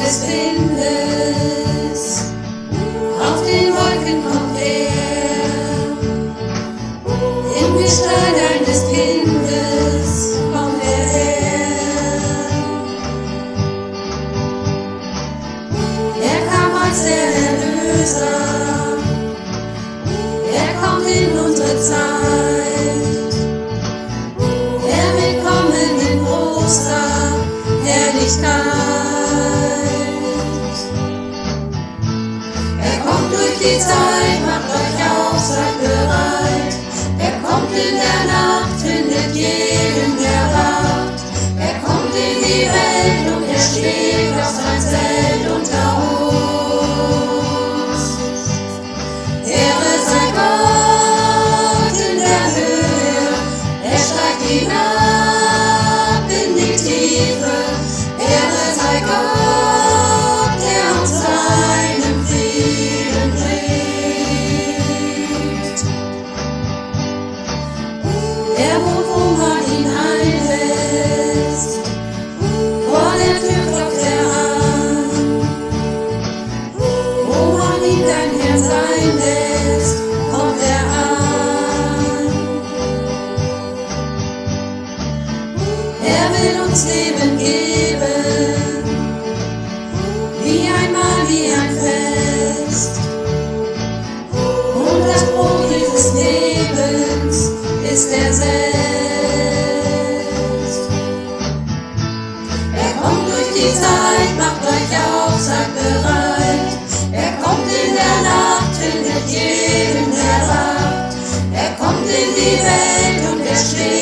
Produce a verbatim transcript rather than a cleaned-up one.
des Windes, auf den Wolken kommt er, in Gestalt eines Kindes kommt er her. Er kam als der Erlöser, er kommt in unsere Zeit, er will kommen in großer Herrlichkeit. Er kommt durch die Zeit, macht euch auf, seid bereit. Er kommt in der Nacht, findet jeden, der wacht. Er kommt in die Welt und er schlägt auf sein Zelt unter uns. Ehre sei Gott in der Höhe, er steigt hinab in die Tiefe. Ehre sei Gott, der uns seinen Frieden bringt. Er wohnt, wo man ihn einlässt, vor der Tür klopft er an. Wo man ihn dein Herr sein lässt, kommt er an. Er will uns Leben geben, wie einmal wie ein Fest. Und das Brot dieses Lebens ist er selbst. Er kommt durch die Zeit, macht euch auf, seid bereit. Er kommt in der Nacht, findet jeden, der wacht. Er kommt in die Welt und er steht